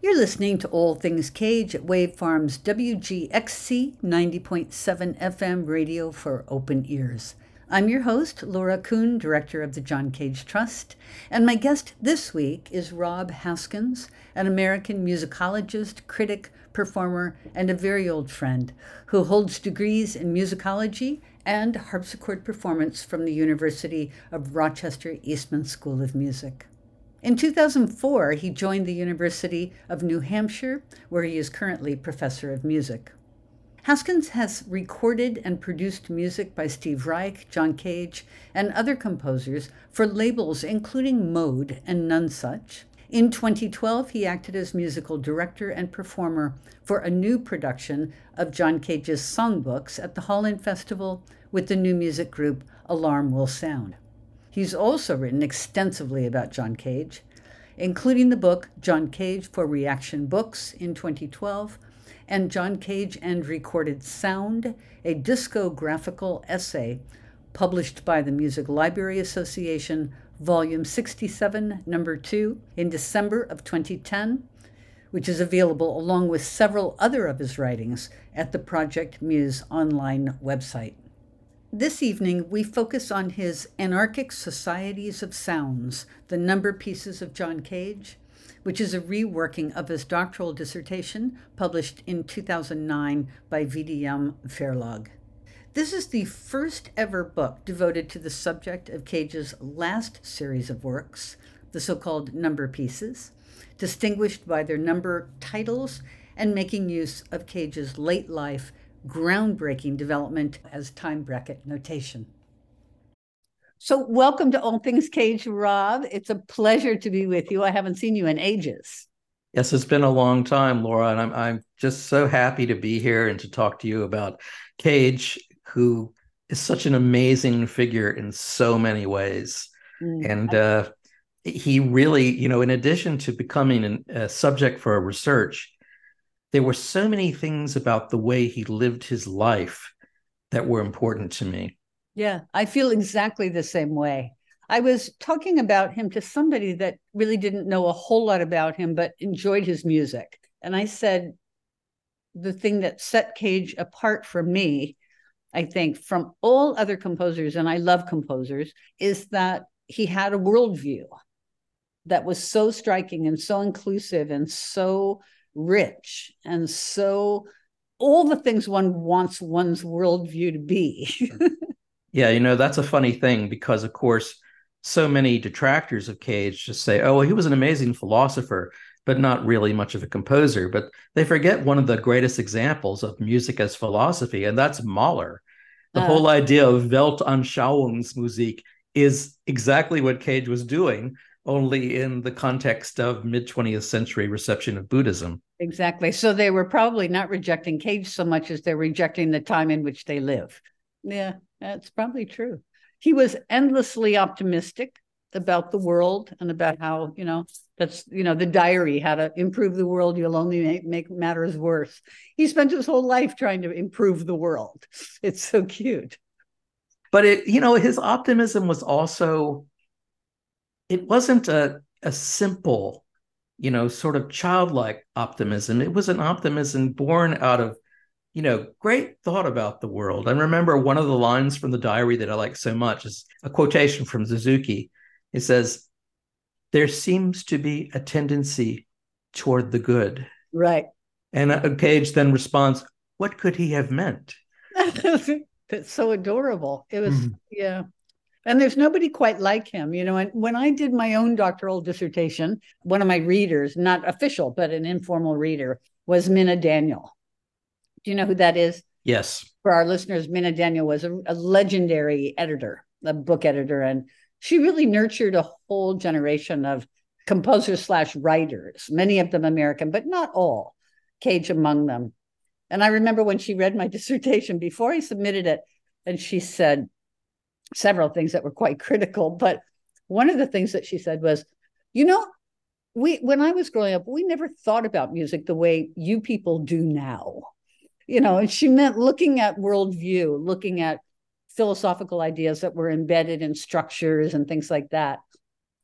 You're listening to All Things Cage at Wavefarm's WGXC 90.7 FM radio for open ears. I'm your host, Laura Kuhn, director of the John Cage Trust, and my guest this week is Rob Haskins, an American musicologist, critic, performer, and a very old friend who holds degrees in musicology and harpsichord performance from the University of Rochester Eastman School of Music. In 2004, he joined the University of New Hampshire, where he is currently professor of music. Haskins has recorded and produced music by Steve Reich, John Cage, and other composers for labels including Mode and Nonesuch. In 2012, he acted as musical director and performer for a new production of John Cage's songbooks at the Holland Festival with the new music group Alarm Will Sound. He's also written extensively about John Cage, including the book John Cage for Reaction Books in 2012, and John Cage and Recorded Sound, a discographical essay published by the Music Library Association, Volume 67, Number 2, in December of 2010, which is available along with several other of his writings at the Project Muse online website. This evening, we focus on his Anarchic Societies of Sounds, the number pieces of John Cage, which is a reworking of his doctoral dissertation published in 2009 by VDM Verlag. This is the first ever book devoted to the subject of Cage's last series of works, the so-called number pieces, distinguished by their number titles and making use of Cage's late life groundbreaking development as time bracket notation. So welcome to All Things Cage, Rob. It's a pleasure to be with you. I haven't seen you in ages. Yes, it's been a long time, Laura, and I'm just so happy to be here and to talk to you about Cage, who is such an amazing figure in so many ways. And he really, in addition to becoming a subject for a research, there were so many things about the way he lived his life that were important to me. Yeah, I feel exactly the same way. I was talking about him to somebody that really didn't know a whole lot about him, but enjoyed his music. And I said, the thing that set Cage apart from me, I think, from all other composers, and I love composers, is that he had a worldview that was so striking and so inclusive and so rich and so all the things one wants one's worldview to be. Yeah, that's a funny thing because, of course, so many detractors of Cage just say, oh, well, he was an amazing philosopher, but not really much of a composer. But they forget one of the greatest examples of music as philosophy, and that's Mahler. The whole idea of Weltanschauungsmusik is exactly what Cage was doing, only in the context of mid-20th century reception of Buddhism. Exactly. So they were probably not rejecting Cage so much as they're rejecting the time in which they live. Yeah, that's probably true. He was endlessly optimistic about the world and about how, that's, the diary, how to improve the world. You'll only make matters worse. He spent his whole life trying to improve the world. It's so cute. But his optimism was also, it wasn't a simple, sort of childlike optimism. It was an optimism born out of, great thought about the world. I remember one of the lines from the diary that I like so much is a quotation from Suzuki. It says, "There seems to be a tendency toward the good." Right. And Cage then responds, "What could he have meant?" That's so adorable. It was, yeah. And there's nobody quite like him, And when I did my own doctoral dissertation, one of my readers, not official, but an informal reader, was Minna Daniel. Do you know who that is? Yes. For our listeners, Minna Daniel was a legendary editor, a book editor, and she really nurtured a whole generation of composers / writers, many of them American, but not all, Cage among them. And I remember when she read my dissertation before I submitted it, and she said several things that were quite critical. But one of the things that she said was, when I was growing up, we never thought about music the way you people do now. And she meant looking at worldview, looking at philosophical ideas that were embedded in structures and things like that.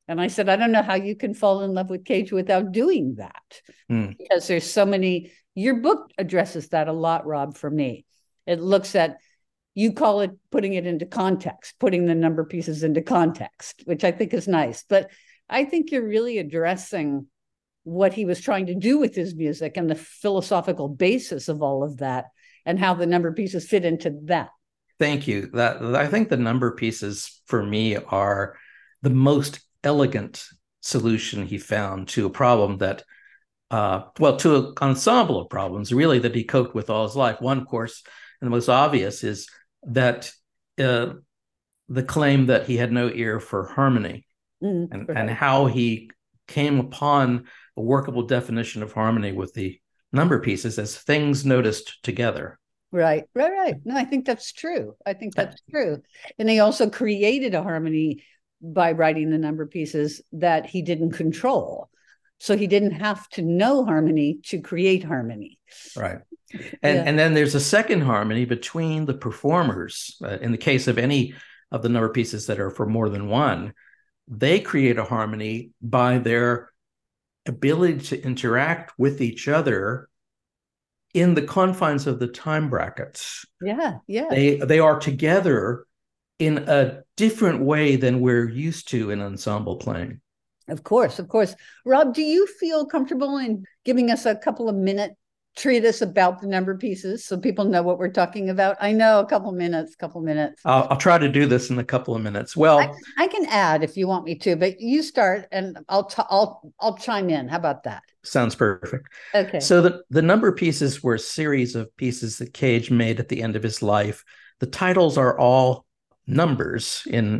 And I said, I don't know how you can fall in love with Cage without doing that. Because there's so many, your book addresses that a lot, Rob, for me. It looks at, you call it putting it into context, putting the number pieces into context, which I think is nice. But I think you're really addressing what he was trying to do with his music and the philosophical basis of all of that and how the number pieces fit into that. Thank you. That I think the number pieces for me are the most elegant solution he found to a problem that, to an ensemble of problems really that he coped with all his life. One, of course, and the most obvious is that the claim that he had no ear for harmony, and how he came upon a workable definition of harmony with the number pieces as things noticed together. Right. No, I think that's true. And he also created a harmony by writing the number pieces that he didn't control. So he didn't have to know harmony to create harmony. Right. And then there's a second harmony between the performers. In the case of any of the number pieces that are for more than one, they create a harmony by their ability to interact with each other in the confines of the time brackets. Yeah. They are together in a different way than we're used to in ensemble playing. Of course. Rob, do you feel comfortable in giving us a couple of minute treatise about the number pieces so people know what we're talking about? I know, a couple minutes. I'll try to do this in a couple of minutes. Well, I can add if you want me to, but you start and I'll chime in. How about that? Sounds perfect. Okay. So the number pieces were a series of pieces that Cage made at the end of his life. The titles are all numbers in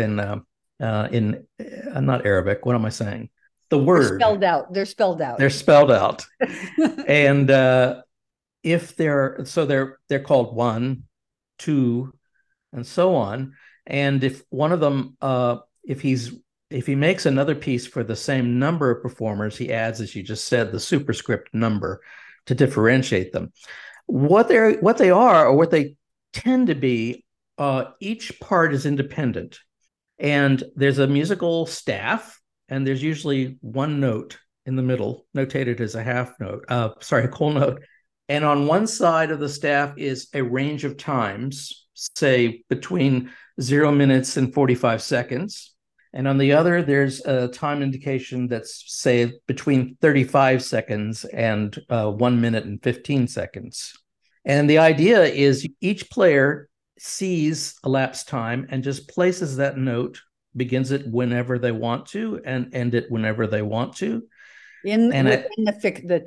not Arabic. What am I saying? The word. They're spelled out. They're spelled out. And if they're called 1, 2, and so on. And if one of them, if he makes another piece for the same number of performers, he adds, as you just said, the superscript number to differentiate them. What they are, or what they tend to be, each part is independent. And there's a musical staff, and there's usually one note in the middle, notated as a whole note. And on one side of the staff is a range of times, say between 0 minutes and 45 seconds. And on the other, there's a time indication that's, say, between 35 seconds and 1 minute and 15 seconds. And the idea is each player sees elapsed time and just places that note, begins it whenever they want to and end it whenever they want to. Within the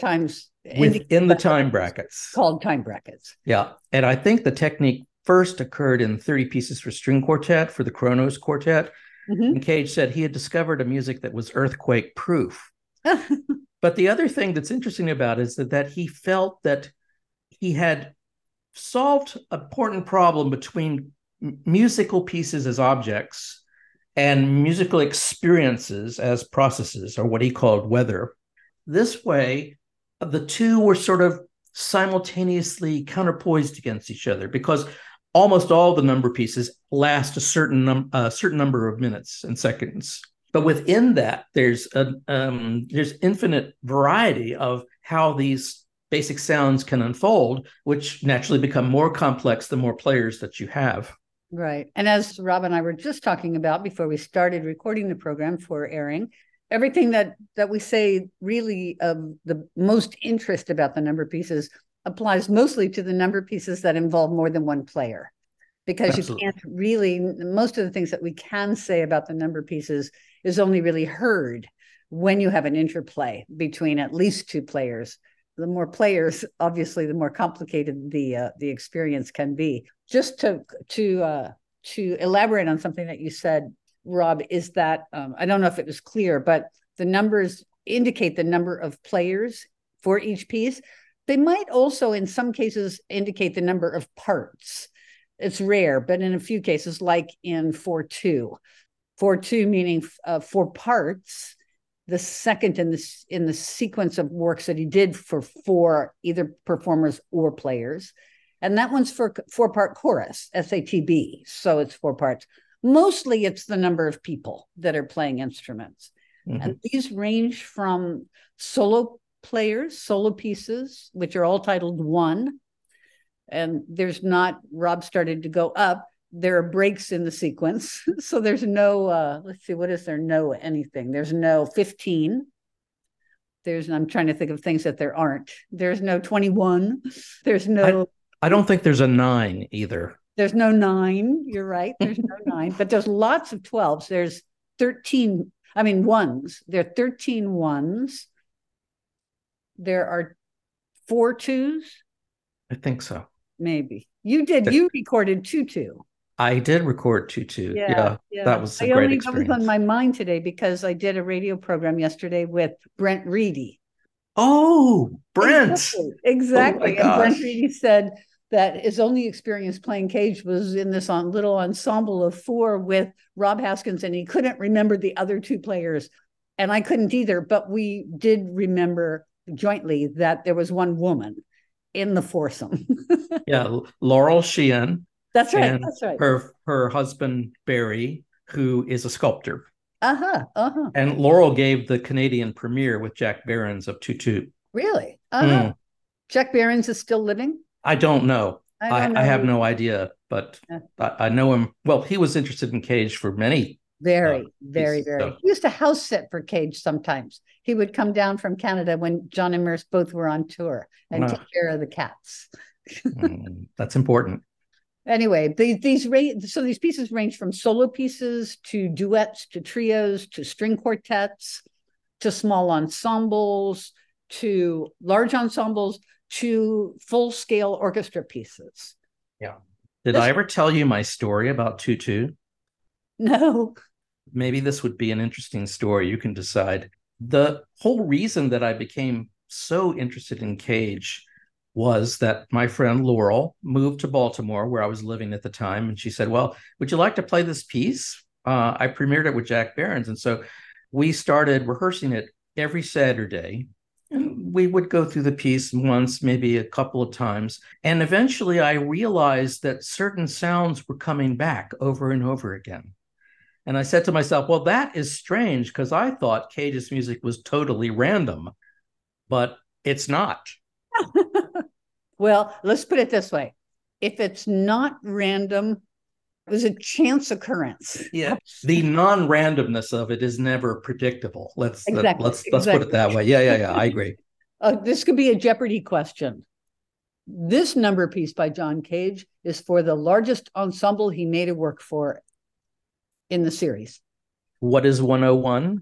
time brackets. Called time brackets. Yeah. And I think the technique first occurred in 30 Pieces for String Quartet for the Kronos Quartet. Mm-hmm. And Cage said he had discovered a music that was earthquake proof. But the other thing that's interesting about it is that he felt that he had solved an important problem between musical pieces as objects and musical experiences as processes, or what he called weather. This way, the two were sort of simultaneously counterpoised against each other, because almost all the number pieces last a certain number of minutes and seconds. But within that, there's infinite variety of how these basic sounds can unfold, which naturally become more complex the more players that you have. Right. And as Rob and I were just talking about before we started recording the program for airing, everything that we say really of the most interest about the number pieces applies mostly to the number pieces that involve more than one player. Because Absolutely. You can't really, most of the things that we can say about the number pieces is only really heard when you have an interplay between at least two players. The more players, obviously, the more complicated the experience can be. Just to elaborate on something that you said, Rob, is that I don't know if it was clear, but the numbers indicate the number of players for each piece. They might also, in some cases, indicate the number of parts. It's rare, but in a few cases, like in 4/2, 4/2 meaning 4 parts. The second in the sequence of works that he did for 4 either performers or players. And that one's for 4-part chorus, SATB. So it's 4 parts. Mostly it's the number of people that are playing instruments. Mhm. And these range from solo players, solo pieces, which are all titled one. And there's not, Rob started to go up. There are breaks in the sequence. So there's no, let's see, what is there? No anything. There's no 15. I'm trying to think of things that there aren't. There's no 21. There's no. I don't think there's a 9 either. There's no 9. You're right. There's no 9, but there's lots of 12s. There's 13. I mean, ones. There are 13 ones. There are 4 2s. I think so. Maybe you did. You recorded 2-2. I did record 2-2. Yeah, that was a great experience. That was on my mind today because I did a radio program yesterday with Brent Reedy. Oh, Brent! Exactly. Oh, and Brent Reedy said that his only experience playing cage was in this little ensemble of 4 with Rob Haskins, and he couldn't remember the other 2 players, and I couldn't either. But we did remember jointly that there was one woman in the foursome. Yeah, Laurel Sheehan. That's right. That's right. Her husband Barry, who is a sculptor. And Laurel gave the Canadian premiere with Jack Behrens of 2-2. Really? Jack Behrens is still living? I don't know. I have no idea, but I know him. Well, he was interested in cage for many. Very. So. He used to house sit for Cage sometimes. He would come down from Canada when John and Merce both were on tour and take care of the cats. That's important. Anyway, these pieces range from solo pieces to duets to trios to string quartets to small ensembles to large ensembles to full-scale orchestra pieces. Yeah. Did I ever tell you my story about 2-2? No. Maybe this would be an interesting story. You can decide. The whole reason that I became so interested in cage was that my friend Laurel moved to Baltimore, where I was living at the time. And she said, well, would you like to play this piece? I premiered it with Jack Behrens. And so we started rehearsing it every Saturday. And we would go through the piece once, maybe a couple of times. And eventually I realized that certain sounds were coming back over and over again. And I said to myself, well, that is strange because I thought Cage's music was totally random, but it's not. Well, let's put it this way. If it's not random, it was a chance occurrence. Yeah. The non-randomness of it is never predictable. Let's put it that way. Yeah. I agree. This could be a Jeopardy question. This number piece by John Cage is for the largest ensemble he made a work for in the series. What is 101?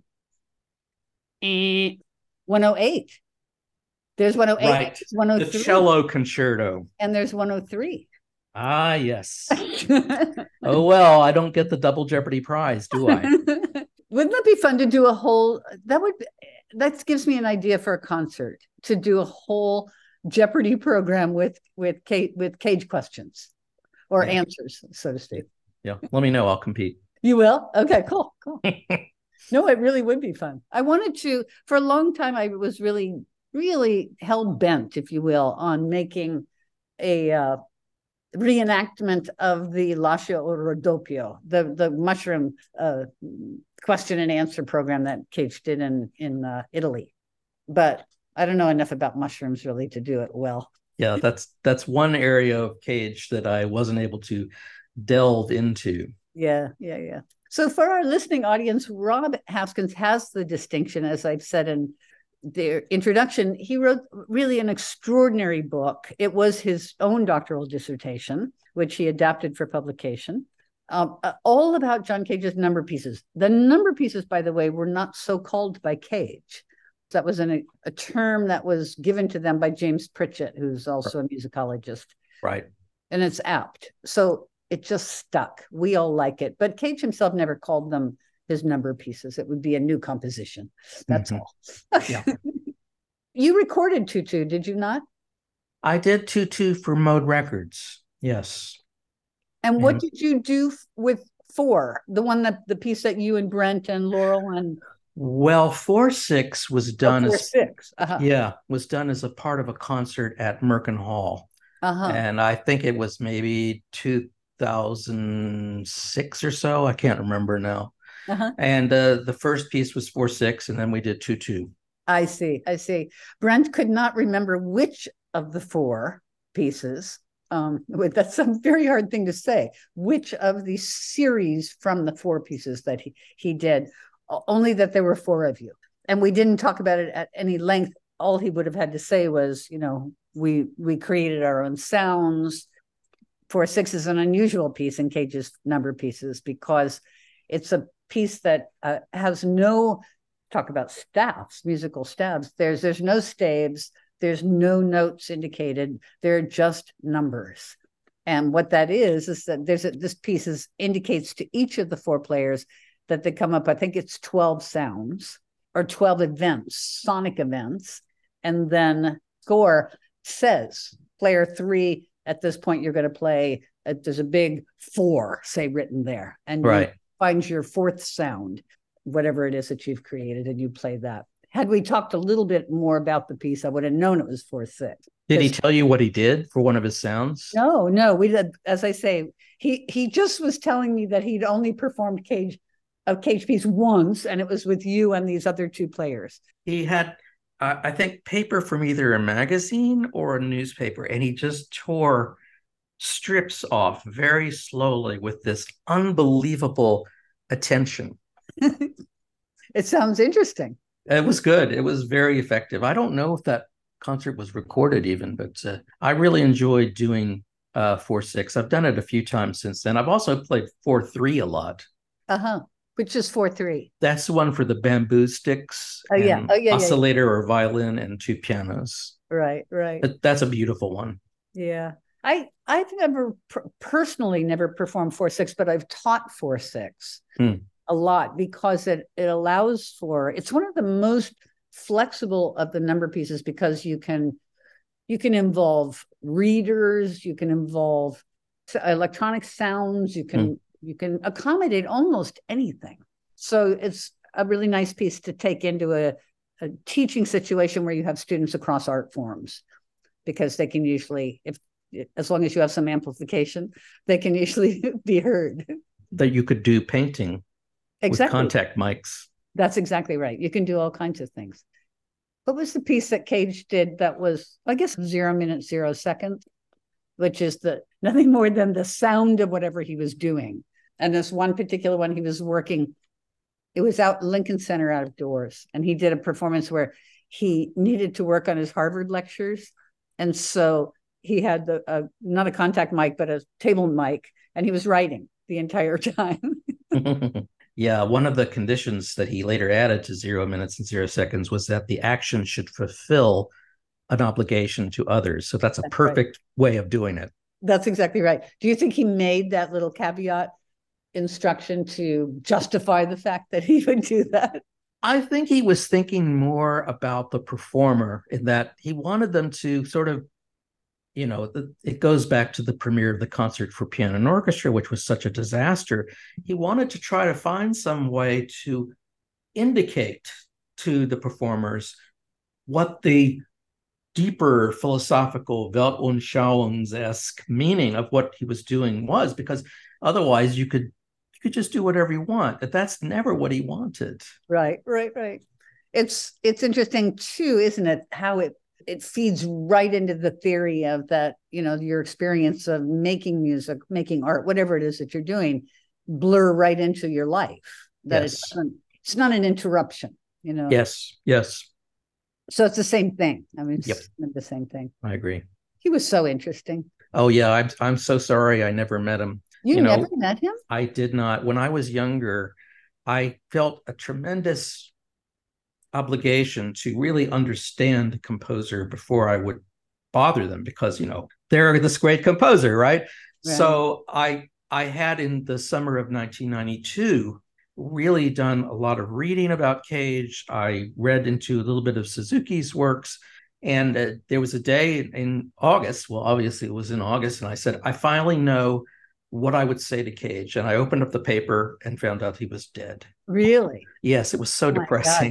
108. There's 108. Right. There's 103. The cello concerto. And there's 103. Ah, yes. Oh, well, I don't get the double Jeopardy prize, do I? Wouldn't that be fun to do a whole, that gives me an idea for a concert, to do a whole Jeopardy program with Cage questions or answers, so to speak. Yeah. Let me know. I'll compete. You will? Okay, cool. No, it really would be fun. I wanted to, for a long time, I was really hell-bent, if you will, on making a reenactment of the Lascia o Rodopio, the mushroom question and answer program that Cage did in Italy. But I don't know enough about mushrooms really to do it well. Yeah, that's one area of Cage that I wasn't able to delve into. Yeah. So for our listening audience, Rob Haskins has the distinction, as I've said in the introduction, he wrote really an extraordinary book. It was his own doctoral dissertation, which he adapted for publication, all about John Cage's number pieces. The number pieces, by the way, were not so called by Cage. That was a term that was given to them by James Pritchett, who's also a musicologist. Right. And it's apt. So it just stuck. We all like it. But Cage himself never called them his number pieces. It would be a new composition. That's all. Yeah. You recorded 2-2, did you not? I did 2-2 for Mode Records. Yes. And what did you do with 4? The piece that you and Brent and Laurel and... Well, 4-6 was done as 4-6. Was done as a part of a concert at Merkin Hall. And I think it was maybe 2006 or so. I can't remember now. Uh-huh. And the first piece was 4/6, and then we did 2/2. I see. I see. Brent could not remember which of the four pieces. That's a very hard thing to say. Which of the series from the four pieces that he did? Only that there were four of you, and we didn't talk about it at any length. All he would have had to say was, we created our own sounds. 4/6 is an unusual piece in Cage's number pieces because it's a piece that has no talk about staffs, musical staffs. There's no staves, there's no notes indicated. They're just numbers. And what that is that this piece indicates to each of the four players that they come up, I think it's 12 sounds or 12 events, sonic events. And then score says, player 3, at this point, you're going to play, there's a big 4, say, written there. And Right. You find your fourth sound, whatever it is that you've created, and you play that. Had we talked a little bit more about the piece, I would have known it was 4/6. Did he tell you what he did for one of his sounds? No. We did, as I say, he just was telling me that he'd only performed a Cage piece once, and it was with you and these other two players. He had, I think, paper from either a magazine or a newspaper, and he just tore strips off very slowly with this unbelievable attention. It sounds interesting. It was good. It was very effective. I don't know if that concert was recorded even, but I really enjoyed doing 4/6. I've done it a few times since then. I've also played 4/3 a lot. Which is 4/3. That's the one for the bamboo sticks. Oscillator or violin and two pianos. Right. That's a beautiful one. Yeah. I've never personally never performed 4/6, but I've taught 4/6 a lot because it allows for, it's one of the most flexible of the number pieces because you can involve readers, you can involve electronic sounds, you can accommodate almost anything. So it's a really nice piece to take into a teaching situation where you have students across art forms, because they can usually, as long as you have some amplification, they can usually be heard. That you could do painting with contact mics. That's exactly right. You can do all kinds of things. What was the piece that Cage did that was, I guess, 0 minutes, 0 seconds, which is nothing more than the sound of whatever he was doing. And this one particular one, he was working, it was out Lincoln Center outdoors, and he did a performance where he needed to work on his Harvard lectures. And so he had not a contact mic, but a table mic, and he was writing the entire time. Yeah, one of the conditions that he later added to 0 minutes and 0 seconds was that the action should fulfill an obligation to others. So that's a perfect way of doing it. That's exactly right. Do you think he made that little caveat instruction to justify the fact that he would do that? I think he was thinking more about the performer, in that he wanted them to sort of, it goes back to the premiere of the Concert for Piano and Orchestra, which was such a disaster. He wanted to try to find some way to indicate to the performers what the deeper philosophical Weltanschauungs-esque meaning of what he was doing was, because otherwise you could just do whatever you want. But that's never what he wanted. Right. It's interesting too, isn't it, how it feeds right into the theory of that, your experience of making music, making art, whatever it is that you're doing, blur right into your life. That it's not an interruption, Yes. So it's the same thing. I mean, it's the same thing. I agree. He was so interesting. Oh yeah, I'm so sorry I never met him. You never met him? I did not. When I was younger, I felt a tremendous obligation to really understand the composer before I would bother them, because they're this great composer, right? So I had, in the summer of 1992, really done a lot of reading about Cage. I read into a little bit of Suzuki's works, and there was a day in August. Well, obviously it was in August, and I said, I finally know what I would say to Cage. And I opened up the paper and found out he was dead. Really? Yes, it was so depressing.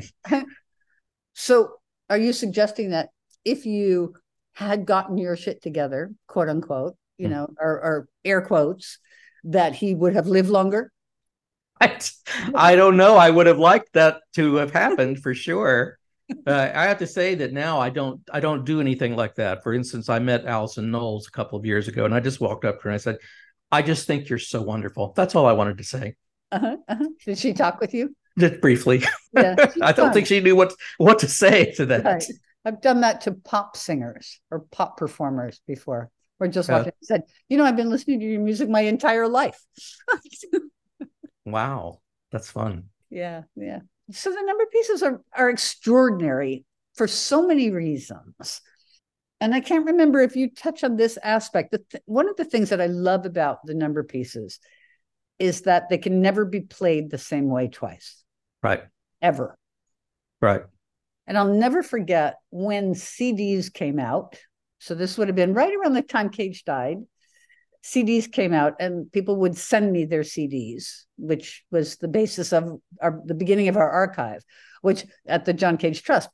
So are you suggesting that if you had gotten your shit together, quote unquote, or air quotes, that he would have lived longer. I don't know. I would have liked that to have happened for sure. I have to say that now I don't do anything like that. For instance, I met Allison Knowles a couple of years ago, and I just walked up to her and I said, "I just think you're so wonderful." That's all I wanted to say. Did she talk with you? Just briefly. Yeah, I don't think she knew what to say to that. Right. I've done that to pop singers or pop performers before. Or just walked in and said, I've been listening to your music my entire life. Wow, that's fun. Yeah. So the number pieces are extraordinary for so many reasons. And I can't remember if you touch on this aspect. One of the things that I love about the number pieces is that they can never be played the same way twice. Right. Ever. Right. And I'll never forget when CDs came out. So this would have been right around the time Cage died. CDs came out and people would send me their CDs, which was the basis of the beginning of our archive, which at the John Cage Trust.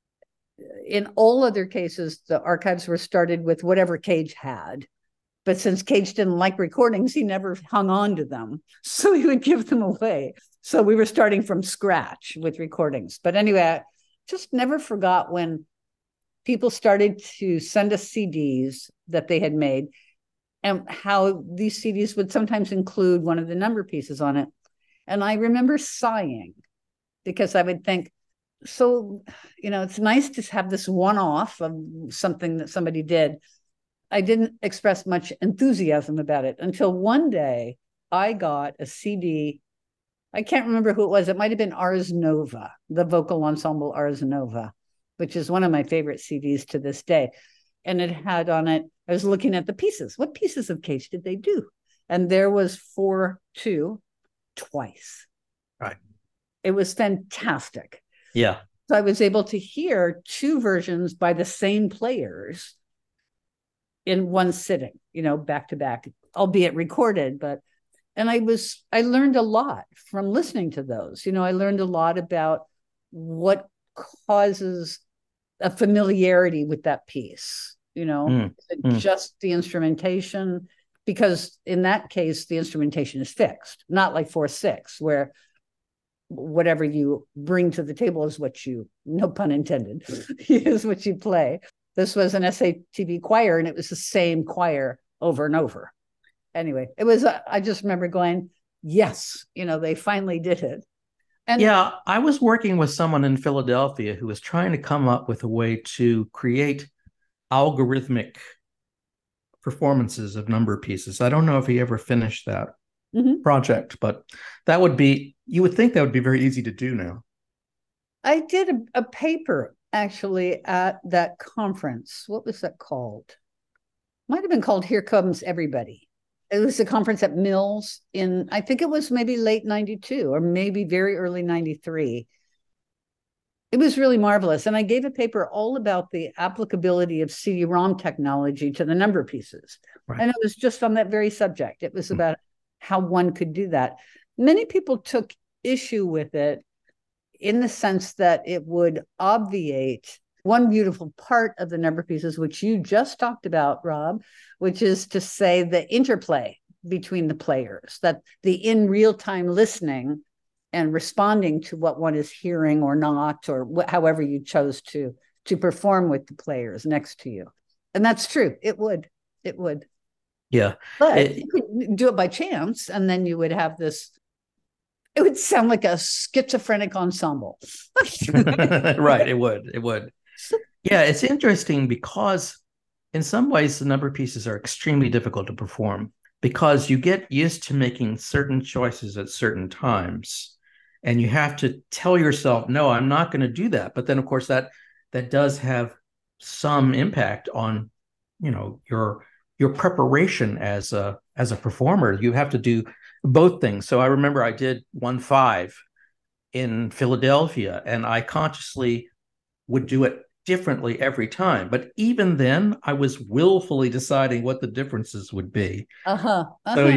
In all other cases, the archives were started with whatever Cage had. But since Cage didn't like recordings, he never hung on to them. So he would give them away. So we were starting from scratch with recordings. But anyway, I just never forgot when people started to send us CDs that they had made, and how these CDs would sometimes include one of the number pieces on it. And I remember sighing because I would think, so, it's nice to have this one-off of something that somebody did. I didn't express much enthusiasm about it until one day I got a CD. I can't remember who it was. It might have been Ars Nova, the vocal ensemble Ars Nova, which is one of my favorite CDs to this day. And it had on it, I was looking at the pieces. What pieces of Cage did they do? And there was 4/2 twice. Right. It was fantastic. Yeah. So I was able to hear two versions by the same players in one sitting, back to back, albeit recorded. And I learned a lot from listening to those. I learned a lot about what causes a familiarity with that piece, just the instrumentation, because in that case, the instrumentation is fixed, not like 4/6, where whatever you bring to the table is what you, no pun intended, is what you play. This was an SATB choir, and it was the same choir over and over. Anyway, it was, I just remember going, yes, they finally did it. And yeah, I was working with someone in Philadelphia who was trying to come up with a way to create algorithmic performances of number pieces. I don't know if he ever finished that project, but you would think that would be very easy to do now. I did a paper actually at that conference. What was that called? Might have been called Here Comes Everybody. It was a conference at Mills I think it was maybe late 92 or maybe very early 93. It was really marvelous. And I gave a paper all about the applicability of CD-ROM technology to the number pieces. Right. And it was just on that very subject. It was about how one could do that. Many people took issue with it in the sense that it would obviate one beautiful part of the number pieces, which you just talked about, Rob, which is to say the interplay between the players, that the in real-time listening and responding to what one is hearing or not, or however you chose to perform with the players next to you. And that's true. It would. Yeah. But you could do it by chance, and then you would have this, it would sound like a schizophrenic ensemble. Right, it would. Yeah, it's interesting because in some ways the number pieces are extremely difficult to perform because you get used to making certain choices at certain times. And you have to tell yourself, no, I'm not going to do that. But then, of course, that does have some impact on, your preparation as a performer. You have to do both things. So I remember I did 1/5 in Philadelphia, and I consciously would do it differently every time. But even then, I was willfully deciding what the differences would be. So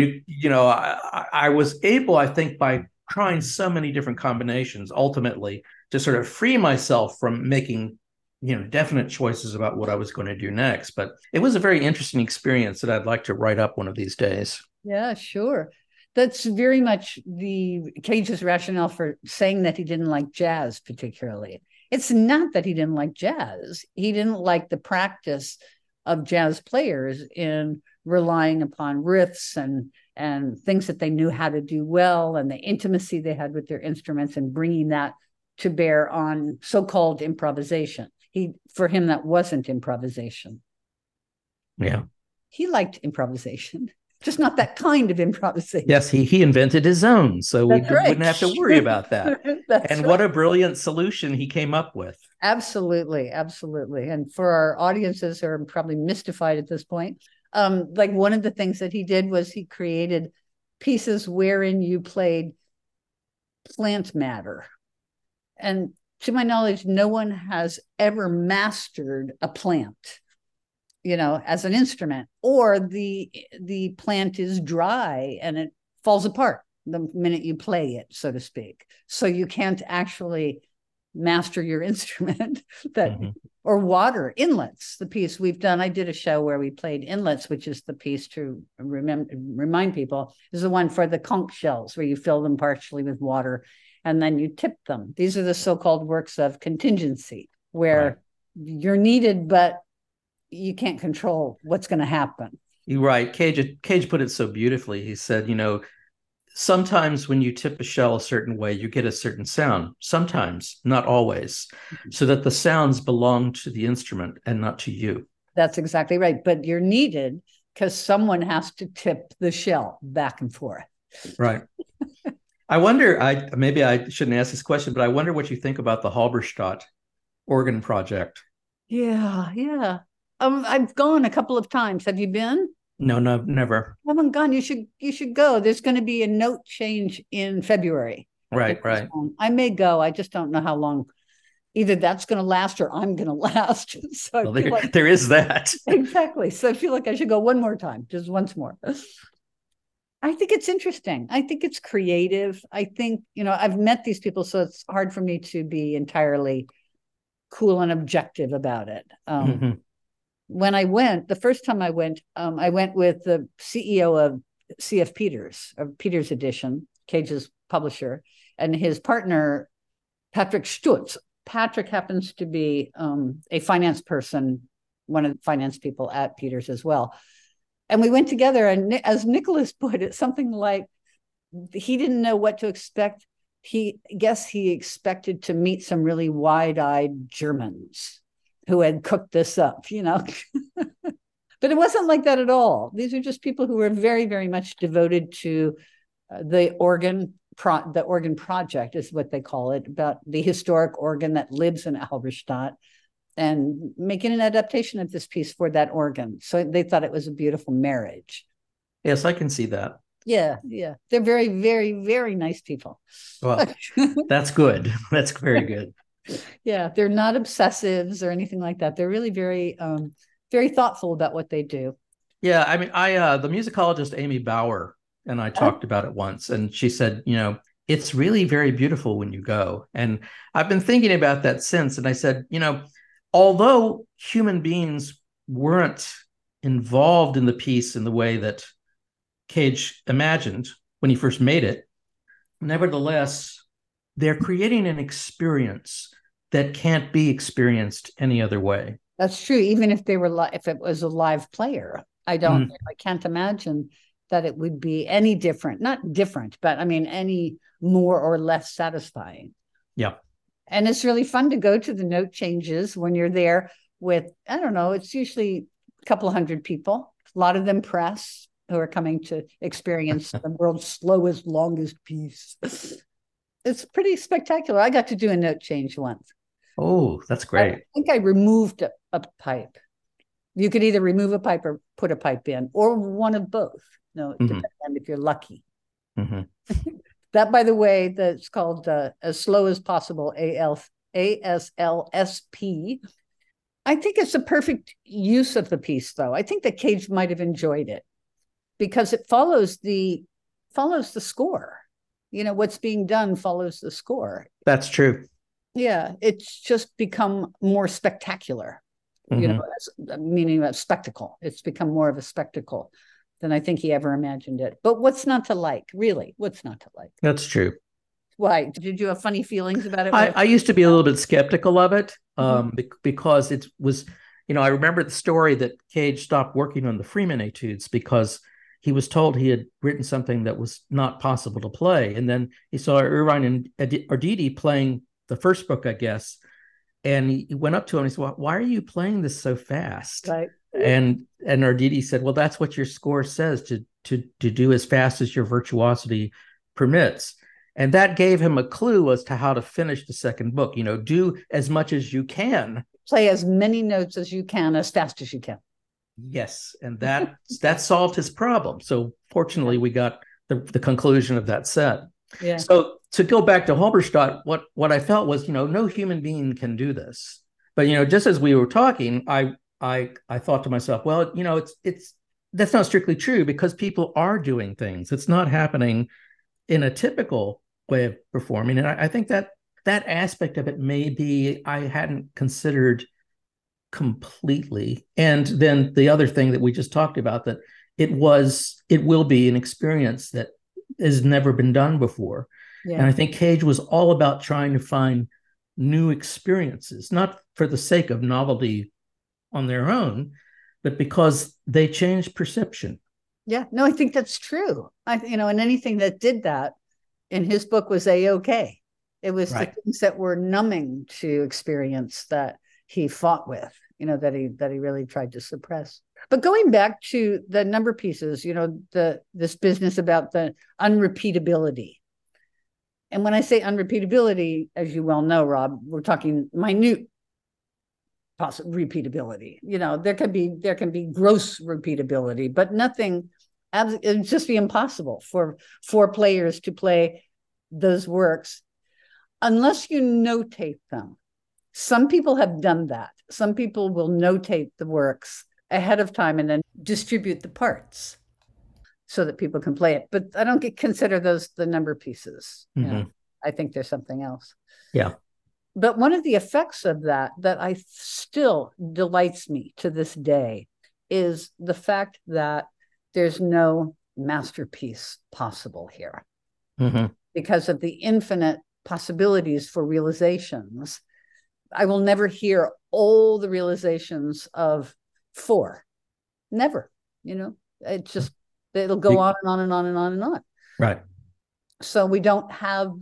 I was able, I think, by trying so many different combinations, ultimately, to sort of free myself from making definite choices about what I was going to do next. But it was a very interesting experience that I'd like to write up one of these days. Yeah, sure. That's very much the Cage's rationale for saying that he didn't like jazz particularly. It's not that he didn't like jazz. He didn't like the practice of jazz players in relying upon riffs and things that they knew how to do well, and the intimacy they had with their instruments, and bringing that to bear on so-called improvisation. For him, that wasn't improvisation. Yeah. He liked improvisation, just not that kind of improvisation. Yes, he invented his own, so we wouldn't have to worry about that. And what a brilliant solution he came up with. Absolutely, absolutely. And for our audiences who are probably mystified at this point, like one of the things that he did was he created pieces wherein you played plant matter. And to my knowledge, no one has ever mastered a plant, as an instrument, or the plant is dry and it falls apart the minute you play it, so to speak. So you can't actually master your instrument. Or water inlets. The piece we've done, I did a show where we played inlets, which is the piece to remind people, is the one for the conch shells, where you fill them partially with water and then you tip them. These are the so-called works of contingency, where you're needed, but you can't control what's going to happen. You're right. Cage put it so beautifully. He said, sometimes when you tip a shell a certain way, you get a certain sound. Sometimes, not always, so that the sounds belong to the instrument and not to you. That's exactly right. But you're needed because someone has to tip the shell back and forth. Right. I wonder, maybe I shouldn't ask this question, but I wonder what you think about the Halberstadt organ project. Yeah. I've gone a couple of times. Have you been? No, never. I haven't gone. You should go. There's going to be a note change in February. Right. I may go. I just don't know how long. Either that's going to last or I'm going to last. So there is that. Exactly. So I feel like I should go one more time, just once more. I think it's interesting. I think it's creative. I think, I've met these people, so it's hard for me to be entirely cool and objective about it. When I went, the first time I went with the CEO of CF Peters, of Peters Edition, Cage's publisher, and his partner, Patrick Stutz. Patrick happens to be a finance person, one of the finance people at Peters as well. And we went together, and as Nicholas put it, something like he didn't know what to expect. He expected to meet some really wide-eyed Germans who had cooked this up, But it wasn't like that at all. These are just people who were very, very much devoted to the organ project, is what they call it, about the historic organ that lives in Halberstadt, and making an adaptation of this piece for that organ. So they thought it was a beautiful marriage. Yes, I can see that. Yeah. They're very, very, very nice people. Well, that's good. That's very good. Yeah, they're not obsessives or anything like that. They're really very, very thoughtful about what they do. Yeah, I mean, the musicologist Amy Bauer and I talked about it once, and she said, it's really very beautiful when you go. And I've been thinking about that since. And I said, although human beings weren't involved in the piece in the way that Cage imagined when he first made it, nevertheless, they're creating an experience that can't be experienced any other way. That's true. Even if if it was a live player, I can't imagine that it would be any different. Not different, but I mean, any more or less satisfying. Yeah. And it's really fun to go to the note changes when you're there with, I don't know, it's usually a couple hundred people, a lot of them press who are coming to experience the world's slowest, longest piece. It's pretty spectacular. I got to do a note change once. Oh, that's great. I think I removed a pipe. You could either remove a pipe or put a pipe in, or one of both. No, it depends on if you're lucky. That, by the way, that's called As Slow as Possible, ASLSP. I think it's a perfect use of the piece, though. I think that Cage might have enjoyed it because it follows the score. What's being done follows the score. That's true. Yeah, it's just become more spectacular, Mm-hmm. meaning a spectacle. It's become more of a spectacle than I think he ever imagined it. But what's not to like, really? What's not to like? That's true. Why? Did you have funny feelings about it? I used to be a little bit skeptical of it, Mhm. because it was, I remember the story that Cage stopped working on the Freeman Etudes because he was told he had written something that was not possible to play. And then he saw Irvine and Arditi playing the first book, I guess. And he went up to him and he said, well, why are you playing this so fast? Right. And Arditi said, well, that's what your score says, to do as fast as your virtuosity permits. And that gave him a clue as to how to finish the second book. Do as much as you can. Play as many notes as you can, as fast as you can. Yes, and that solved his problem. So Yeah. fortunately, we got the conclusion of that set. Yeah. So to go back to Halberstadt, what I felt was, no human being can do this. But just as we were talking, I thought to myself, well, it's that's not strictly true because people are doing things. It's not happening in a typical way of performing, and I think that aspect of it maybe I hadn't considered completely. And then the other thing that we just talked about, that it will be an experience that has never been done before. And Yeah. I think Cage was all about trying to find new experiences, not for the sake of novelty on their own, but because they change perception. Yeah. No, I think that's true. And anything that did that in his book was A-OK. It was the Right. things that were numbing to experience that he fought with, that he really tried to suppress. But going back to the number pieces, this business about the unrepeatability. And when I say unrepeatability, as you well know, Rob, we're talking minute repeatability. There can be gross repeatability, but nothing. It'd just be impossible for four players to play those works unless you notate them. Some people have done that. Some people will notate the works ahead of time and then distribute the parts so that people can play it. But I don't consider those the number pieces. Mm-hmm. I think there's something else. Yeah. But one of the effects of that I still delights me to this day is the fact that there's no masterpiece possible here Mm-hmm. because of the infinite possibilities for realizations. I will never hear all the realizations of four. Never. It'll go on and on and on and on and on. Right. So we don't have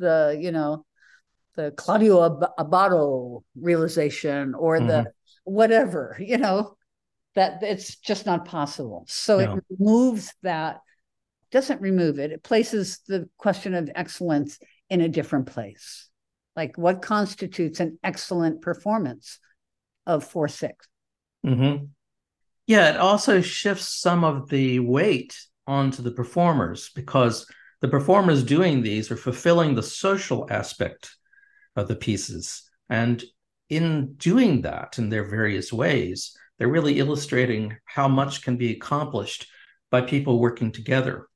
the Claudio Abbado realization or the Mm-hmm. whatever, that it's just not possible. So it No. removes that, doesn't remove it. It places the question of excellence in a different place. Like what constitutes an excellent performance of 4/6? Mm-hmm. Yeah, it also shifts some of the weight onto the performers because the performers doing these are fulfilling the social aspect of the pieces. And in doing that in their various ways, they're really illustrating how much can be accomplished by people working together.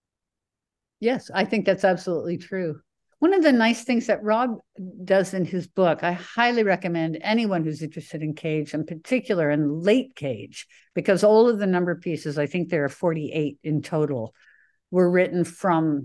Yes, I think that's absolutely true. One of the nice things that Rob does in his book, I highly recommend anyone who's interested in Cage, in particular in late Cage, because all of the number pieces, I think there are 48 in total, were written from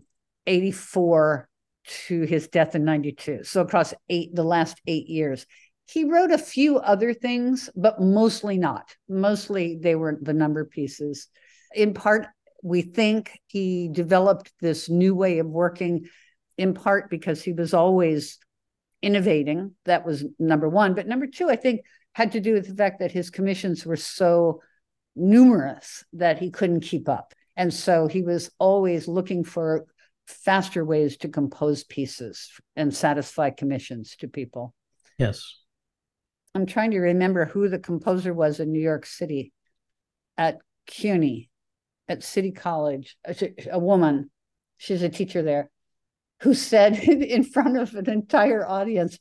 84 to his death in 92. So across the last 8 years. He wrote a few other things, but mostly not. Mostly they were the number pieces. In part, we think he developed this new way of working, in part because he was always innovating. That was number one. But number two, I think, had to do with the fact that his commissions were so numerous that he couldn't keep up. And so he was always looking for faster ways to compose pieces and satisfy commissions to people. Yes. I'm trying to remember who the composer was in New York City at CUNY, at City College, a woman. She's a teacher there, who said in front of an entire audience,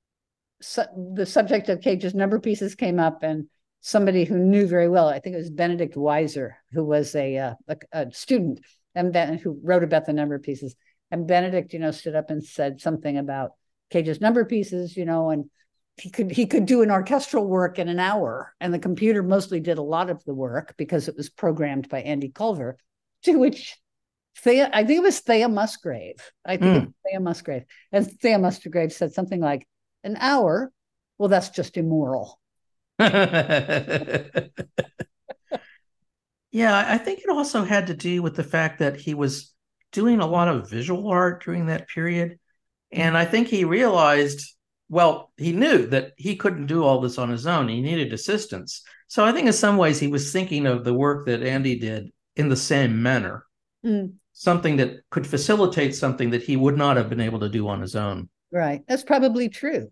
the subject of Cage's number pieces came up, and somebody who knew very well, I think it was Benedict Weiser, who was a student and who wrote about the number pieces. And Benedict, stood up and said something about Cage's number pieces, and he could do an orchestral work in an hour, and the computer mostly did a lot of the work because it was programmed by Andy Culver, to which I think it was Thea Musgrave. I think it was Thea Musgrave. And Thea Musgrave said something like, an hour? Well, that's just immoral. Yeah, I think it also had to do with the fact that he was doing a lot of visual art during that period. And I think he realized, well, he knew that he couldn't do all this on his own. He needed assistance. So I think in some ways he was thinking of the work that Andy did in the same manner, something that could facilitate something that he would not have been able to do on his own. Right. That's probably true.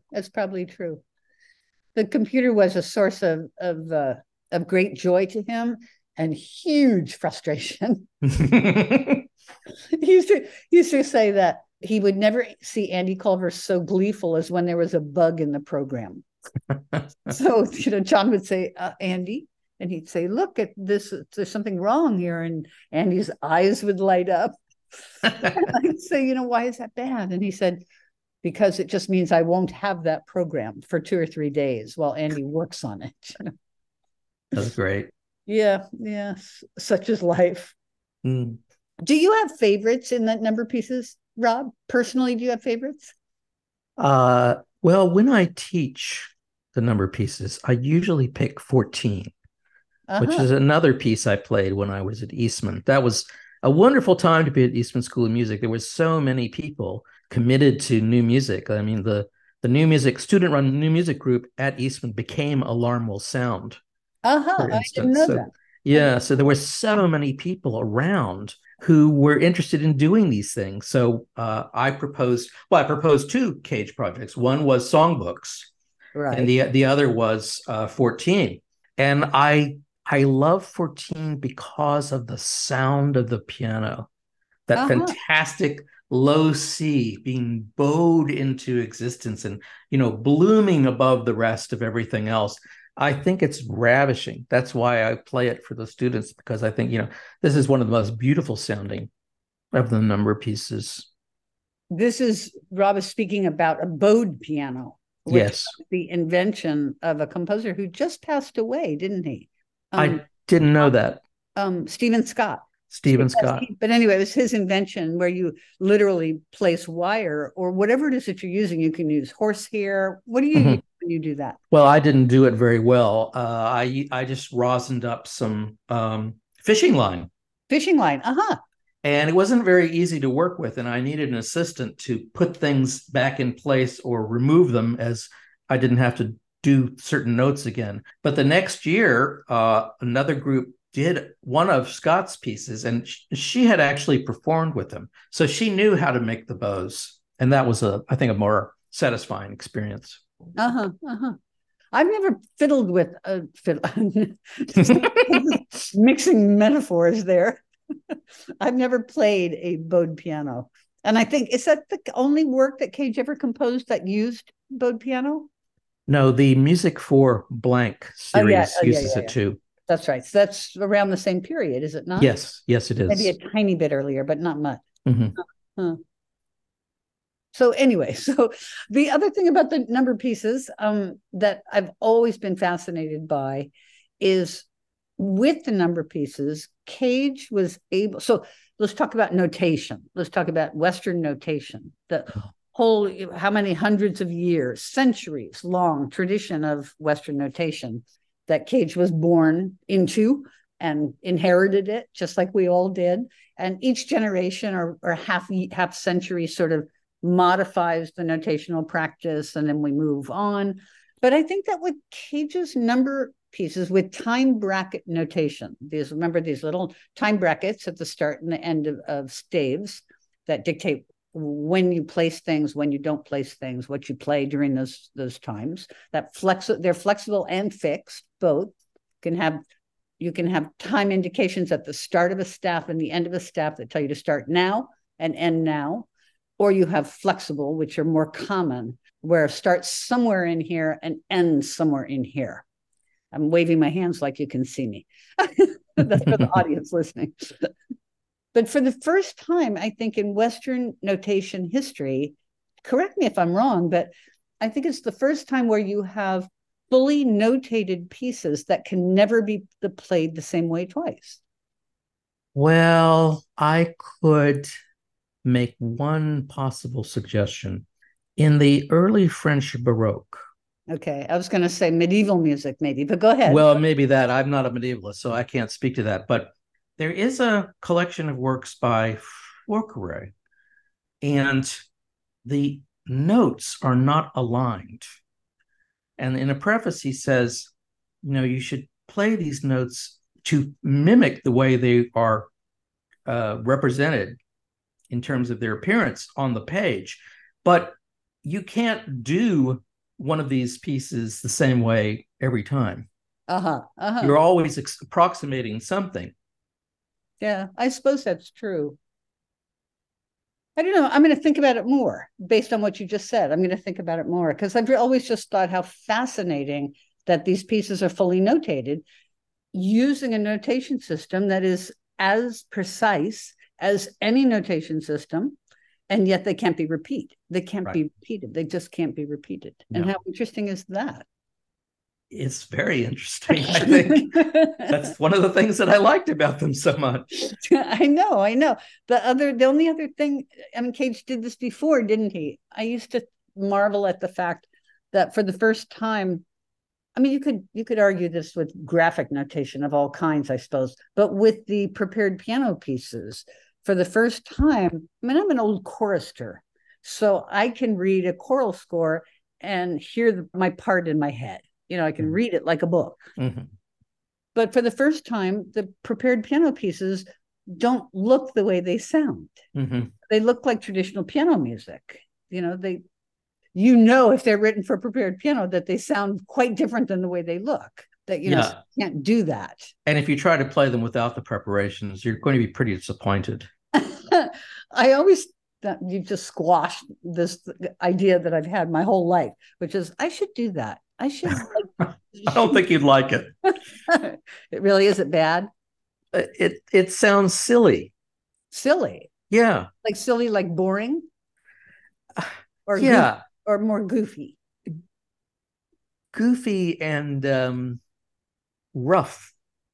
The computer was a source of great joy to him and huge frustration. He used to say that he would never see Andy Culver so gleeful as when there was a bug in the program. So, John would say, Andy, and he'd say, look at this, there's something wrong here. And Andy's eyes would light up. And I'd say, why is that bad? And he said, because it just means I won't have that program for 2 or 3 days while Andy works on it. That's great. Yeah. Such is life. Do you have favorites in that number pieces, Rob? Personally, do you have favorites? Well, when I teach the number pieces, I usually pick 14, which is another piece I played when I was at Eastman. That was a wonderful time to be at Eastman School of Music. There were so many people committed to new music. I mean, the new music, student-run new music group at Eastman became Alarm Will Sound. I didn't know that. Yeah, so there were so many people around who were interested in doing these things. So I proposed 2 Cage projects. One was songbooks, right, and the other was 14. And I love 14 because of the sound of the piano, that fantastic low C being bowed into existence and, blooming above the rest of everything else. I think it's ravishing. That's why I play it for the students, because I think, this is one of the most beautiful sounding of the number pieces. Rob is speaking about a bowed piano. Which yes. was the invention of a composer who just passed away, didn't he? I didn't know that. Stephen Scott. But anyway, it was his invention where you literally place wire or whatever it is that you're using. You can use horsehair. What do you use when you do that? Well, I didn't do it very well. I just rosined up some fishing line. And it wasn't very easy to work with. And I needed an assistant to put things back in place or remove them, as I didn't have to do certain notes again. But the next year, another group did one of Scott's pieces, and she had actually performed with him. So she knew how to make the bows. And that was, I think, a more satisfying experience. I've never fiddled with a fiddle. Mixing metaphors there. I've never played a bowed piano. And I think, is that the only work that Cage ever composed that used bowed piano? No, the Music for Blank series uses it too. That's right. So that's around the same period, is it not? Yes, it is. Maybe a tiny bit earlier, but not much. So anyway, the other thing about the number pieces that I've always been fascinated by is with the number pieces, Cage was able. So let's talk about notation. Let's talk about Western notation. The whole, how many hundreds of years, centuries long tradition of Western notation that Cage was born into and inherited it, just like we all did. And each generation or half century sort of modifies the notational practice, and then we move on. But I think that with Cage's number pieces with time bracket notation, remember these little time brackets at the start and the end of staves that dictate when you place things, when you don't place things, what you play during those times. They're flexible and fixed. Both you can have time indications at the start of a staff and the end of a staff that tell you to start now and end now, or you have flexible, which are more common, where starts somewhere in here and ends somewhere in here. I'm waving my hands like you can see me. That's for the audience listening. But for the first time, I think in Western notation history, correct me if I'm wrong, but I think it's the first time where you have fully notated pieces that can never be played the same way twice. Well, I could make one possible suggestion. In the early French Baroque, Okay, I was going to say medieval music, maybe, but go ahead. well, maybe that. I'm not a medievalist, so I can't speak to that. But there is a collection of works by Forqueray, and the notes are not aligned. And in a preface, he says, you should play these notes to mimic the way they are represented in terms of their appearance on the page. But you can't do one of these pieces the same way every time. You're always approximating something. Yeah, I suppose that's true. I don't know. I'm going to think about it more based on what you just said. I'm going to think about it more because I've always just thought how fascinating that these pieces are fully notated using a notation system that is as precise as any notation system, and yet they can't be repeated. They can't be repeated. They just can't be repeated. No. And how interesting is that? It's very interesting. I think that's one of the things that I liked about them so much. I know. The only other thing, Cage did this before, didn't he? I used to marvel at the fact that for the first time, you could argue this with graphic notation of all kinds, I suppose, but with the prepared piano pieces, for the first time, I'm an old chorister, so I can read a choral score and hear my part in my head. I can read it like a book. Mm-hmm. But for the first time, the prepared piano pieces don't look the way they sound. Mm-hmm. They look like traditional piano music. If they're written for prepared piano, that they sound quite different than the way they look. That, you can't do that. And if you try to play them without the preparations, you're going to be pretty disappointed. I always you've just squashed this idea that I've had my whole life, which is I should do that. I should. I don't think you'd like it. It really isn't bad. It sounds silly. Silly. Yeah. Like silly, like boring. Or yeah. Or more goofy. Goofy and rough,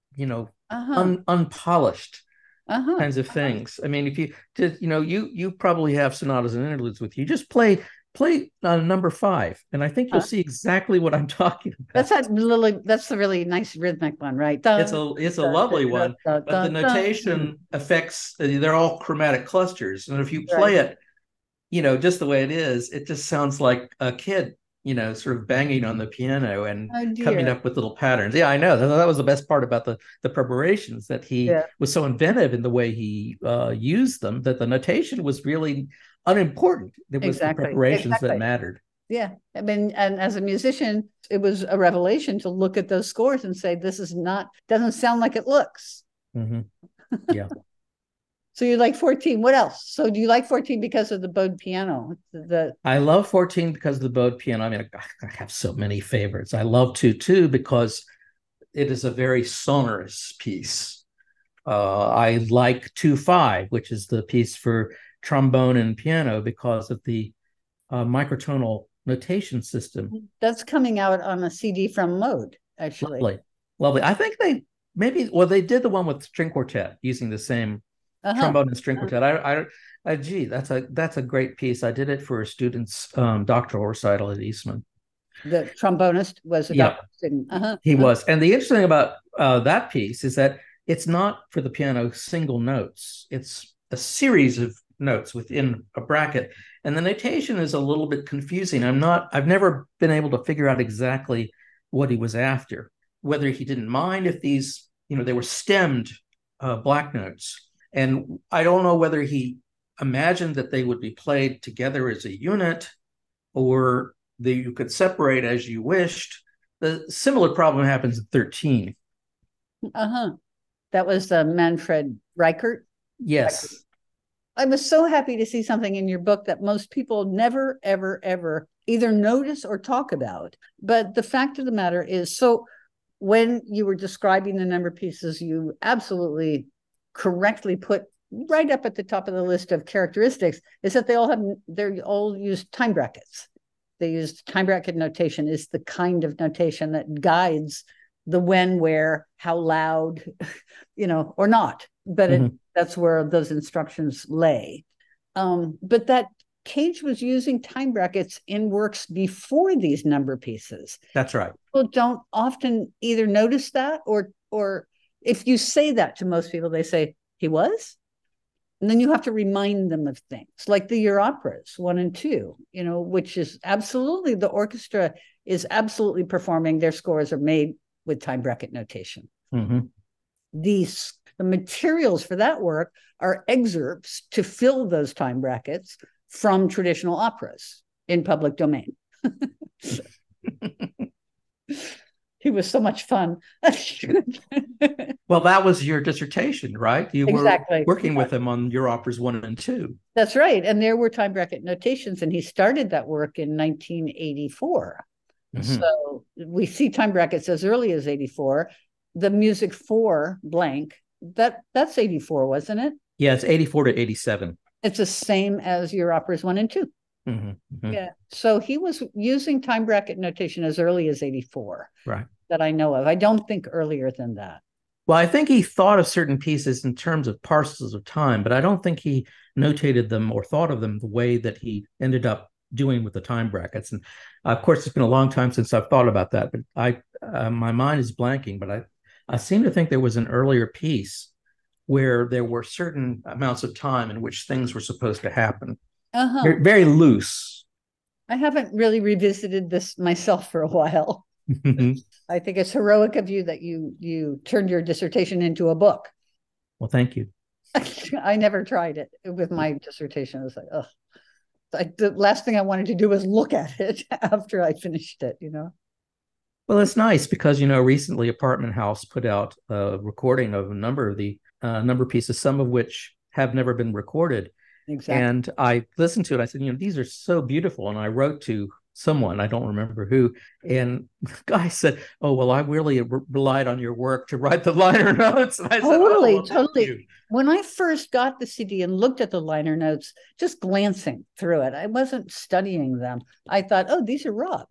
unpolished kinds of things. If you did, you probably have sonatas and interludes with you. Just play number 5, and I think you'll see exactly what I'm talking about. That's the really nice rhythmic one, right? It's a lovely one, but the notation affects. They're all chromatic clusters, and if you play it, just the way it is, it just sounds like a kid, sort of banging on the piano and coming up with little patterns. Yeah, I know. That was the best part about the preparations, that he was so inventive in the way he used them, that the notation was really unimportant. It was the preparations that mattered. Yeah. And as a musician, it was a revelation to look at those scores and say, this doesn't sound like it looks. Mm-hmm. Yeah. So you like 14. What else? So do you like 14 because of the bowed piano? I love 14 because of the bowed piano. I have so many favorites. I love 2 because it is a very sonorous piece. I like 2-5, which is the piece for trombone and piano, because of the microtonal notation system. That's coming out on a CD from Mode, actually. Lovely. I think they did the one with string quartet using the same trombone and string quartet. That's a great piece. I did it for a student's doctoral recital at Eastman. The trombonist was a doctoral student. He was. And the interesting thing about that piece is that it's not for the piano single notes. It's a series of notes within a bracket, and the notation is a little bit confusing. I've never been able to figure out exactly what he was after, whether he didn't mind if these, they were stemmed black notes. And I don't know whether he imagined that they would be played together as a unit, or that you could separate as you wished. The similar problem happens in 13. That was Manfred Reichert. Yes. Reichert. I was so happy to see something in your book that most people never, ever, ever either notice or talk about. But the fact of the matter is, so when you were describing the number of pieces, you absolutely correctly put right up at the top of the list of characteristics is that they all use time brackets. They use time bracket notation is the kind of notation that guides the when, where, how loud, or not. But that's where those instructions lay. But that Cage was using time brackets in works before these number pieces. That's right. People don't often either notice that or if you say that to most people, they say, he was? And then you have to remind them of things like the Year Operas 1 and 2, which is absolutely, the orchestra is absolutely performing. Their scores are made with time bracket notation. The materials for that work are excerpts to fill those time brackets from traditional operas in public domain. He was so much fun. Well, that was your dissertation, right? You exactly. were working with him on Year Operas 1 and 2. That's right. And there were time bracket notations, and he started that work in 1984. So we see time brackets as early as 84. The music for blank, that's 84, wasn't it? Yeah, it's 84 to 87. It's the same as Year Operas 1 and 2. Yeah. So he was using time bracket notation as early as 84. Right. That I know of. I don't think earlier than that. Well, I think he thought of certain pieces in terms of parcels of time, but I don't think he notated them or thought of them the way that he ended up doing with the time brackets. And of course, it's been a long time since I've thought about that, but my mind is blanking, but I seem to think there was an earlier piece where there were certain amounts of time in which things were supposed to happen. Very, very loose. I haven't really revisited this myself for a while. I think it's heroic of you that you turned your dissertation into a book. Well, thank you. I never tried it with my dissertation. I was like, oh, the last thing I wanted to do was look at it after I finished it, Well, it's nice because, recently Apartment House put out a recording of a number of the number pieces, some of which have never been recorded. Exactly. And I listened to it. I said, these are so beautiful. And I wrote to someone, I don't remember who, and the guy said, oh, well, I really relied on your work to write the liner notes. And I said, totally. When I first got the CD and looked at the liner notes, just glancing through it, I wasn't studying them. I thought, oh, these are Rob.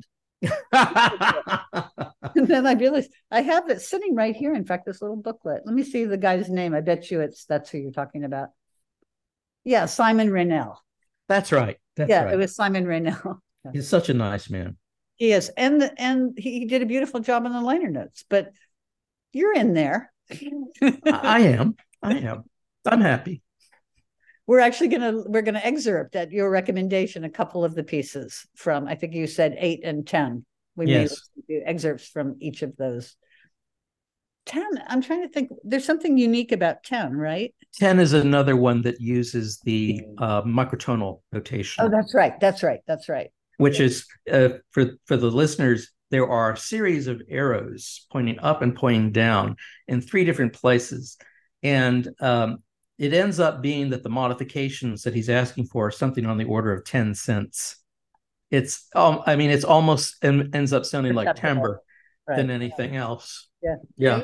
And then I realized I have it sitting right here. In fact, this little booklet. Let me see the guy's name. I bet you that's who you're talking about. Yeah, Simon Raynell. That's right. It was Simon Raynell. He's such a nice man. He is, and he did a beautiful job on the liner notes. But you're in there. I am. I'm happy. We're gonna excerpt at your recommendation a couple of the pieces from, I think you said 8 and 10. We may do excerpts from each of those. 10, I'm trying to think. There's something unique about 10, right? 10 is another one that uses the microtonal notation. Oh, that's right. Which is, for the listeners, there are a series of arrows pointing up and pointing down in 3 different places. And it ends up being that the modifications that he's asking for are something on the order of 10 cents. It's almost ends up sounding like timbre than anything else. Yeah.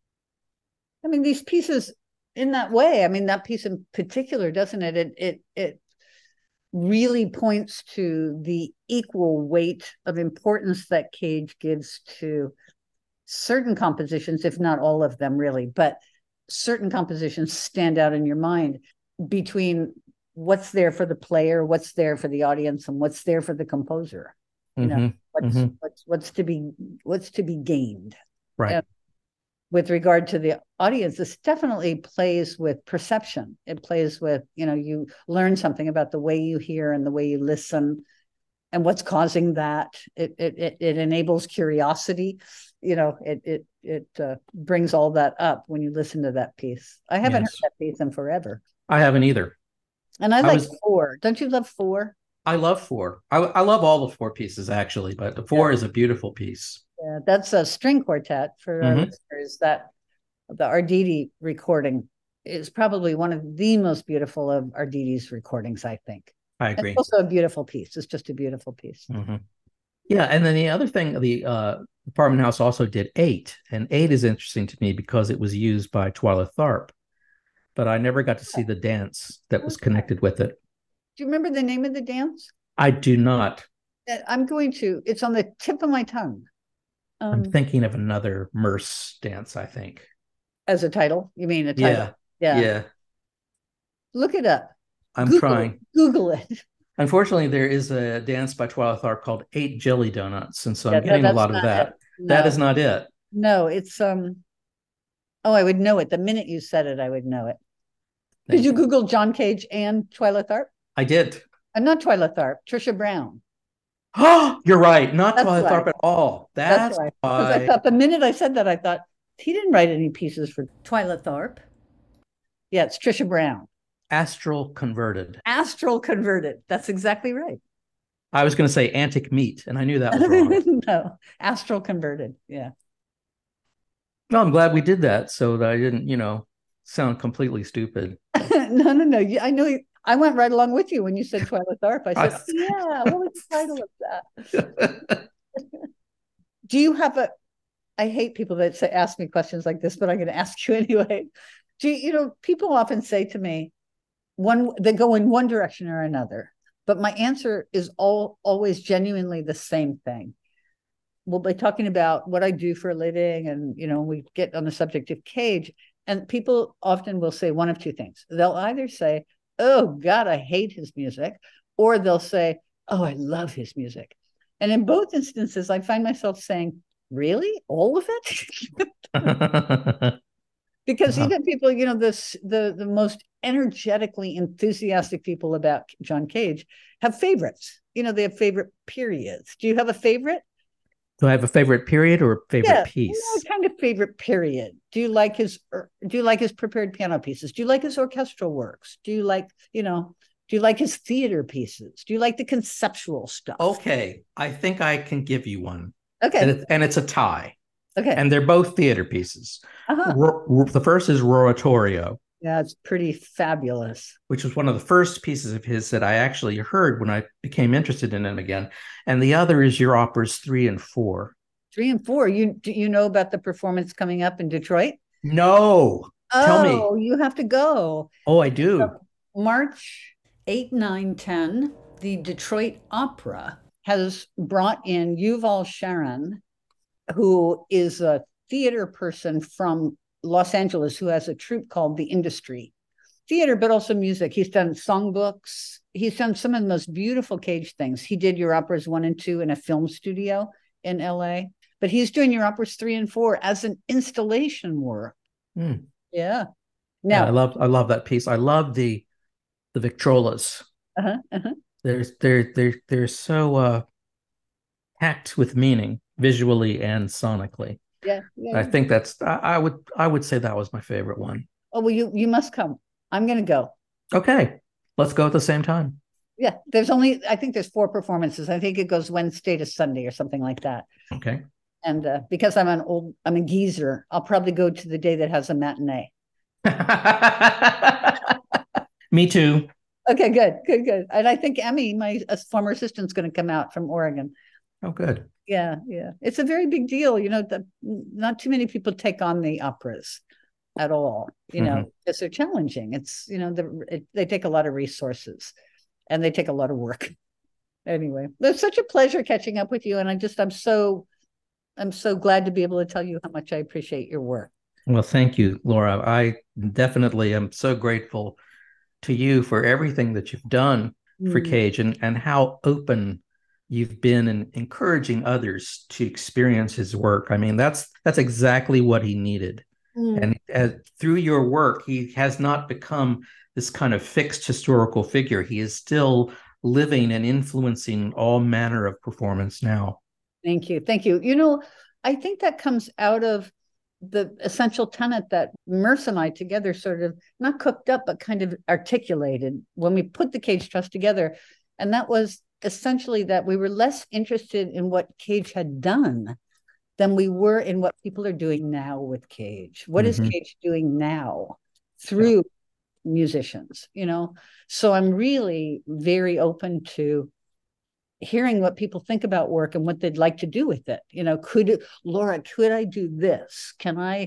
I mean, these pieces in that way, that piece in particular, doesn't it? It really points to the equal weight of importance that Cage gives to certain compositions, if not all of them really, but certain compositions stand out in your mind between what's there for the player, what's there for the audience, and what's there for the composer. What's to be gained. Right. And with regard to the audience, this definitely plays with perception. It plays with, you learn something about the way you hear and the way you listen and what's causing that. It enables curiosity. It brings all that up when you listen to that piece. I haven't heard that piece in forever. I haven't either. And I like 4. Don't you love 4? I love 4. I love all the 4 pieces, actually, but the 4 is a beautiful piece. Yeah, that's a string quartet for our listeners. That the Arditi recording is probably one of the most beautiful of Arditi's recordings, I think. I agree. It's also a beautiful piece. It's just a beautiful piece. Yeah, and then the other thing, the Apartment House also did 8, and 8 is interesting to me because it was used by Twyla Tharp. but I never got to see the dance that was connected with it. Do you remember the name of the dance? I do not. It's on the tip of my tongue. I'm thinking of another Merce dance, I think. As a title? You mean a title? Yeah. Yeah. Look it up. I'm trying. Google it. Unfortunately, there is a dance by Twyla Tharp called 8 Jelly Donuts. And so I'm getting a lot of that. No. That is not it. No, it's I would know it. The minute you said it, I would know it. Did you Google John Cage and Twyla Tharp? I did. Not Twyla Tharp, Trisha Brown. Oh, you're right. Not Twyla Tharp at all. That's right. Because I thought the minute I said that, I thought he didn't write any pieces for Twyla Tharp. Yeah, it's Trisha Brown. Astral Converted. Astral Converted. That's exactly right. I was going to say Antic Meat, and I knew that was wrong. No, Astral Converted. Yeah. No, I'm glad we did that so that I didn't, sound completely stupid. No. I know. I went right along with you when you said Twyla Tharp. I said, yeah, what was the title of that? Do you have I hate people that ask me questions like this, but I'm going to ask you anyway. People often say to me, they go in one direction or another, but my answer is always genuinely the same thing. We'll be talking about what I do for a living, and we get on the subject of Cage, and people often will say one of two things. They'll either say, oh God, I hate his music, or they'll say, oh, I love his music. And in both instances, I find myself saying, really, all of it? Because even people, the most energetically enthusiastic people about John Cage have favorites. They have favorite periods. Do you have a favorite? Do I have a favorite period or a favorite piece? Kind of favorite period. Do you like his prepared piano pieces? Do you like his orchestral works? Do you like his theater pieces? Do you like the conceptual stuff? Okay, I think I can give you one. Okay, and it's a tie. Okay, and they're both theater pieces. The first is Roratorio. Yeah, it's pretty fabulous. Which was one of the first pieces of his that I actually heard when I became interested in him again. And the other is your operas 3 and 4. 3 and 4. Do you know about the performance coming up in Detroit? No. Tell me. Oh, you have to go. Oh, I do. So March 8, 9, 10, the Detroit Opera has brought in Yuval Sharon, who is a theater person from Los Angeles, who has a troupe called The Industry Theater, but also music. He's done songbooks. He's done some of the most beautiful Cage things. He did your operas 1 and 2 in a film studio in LA, but he's doing your operas 3 and 4 as an installation work. Yeah. Now I love that piece. I love the Victrolas. They're so packed with meaning visually and sonically. Yeah. I think that's I would say that was my favorite one. Oh, well, you must come. I'm going to go. Okay, let's go at the same time. Yeah, I think there's 4 performances. I think it goes Wednesday to Sunday or something like that. Okay. And because I'm a geezer, I'll probably go to the day that has a matinee. Me too. Okay, good. And I think Emmy, my former assistant, is going to come out from Oregon. Oh, good. Yeah. It's a very big deal. Not too many people take on the operas at all, because they're challenging. It's, they take a lot of resources and they take a lot of work. Anyway, it's such a pleasure catching up with you. And I'm so glad to be able to tell you how much I appreciate your work. Well, thank you, Laura. I definitely am so grateful to you for everything that you've done for Cage and how open you've been in encouraging others to experience his work. I mean, that's exactly what he needed. And through your work, he has not become this kind of fixed historical figure. He is still living and influencing all manner of performance now. Thank you. I think that comes out of the essential tenet that Merce and I together sort of not cooked up, but kind of articulated when we put the Cage Trust together. And that was essentially that we were less interested in what Cage had done than we were in what people are doing now with Cage. What is Cage doing now through musicians, So I'm really very open to hearing what people think about work and what they'd like to do with it. Laura, could I do this? Can I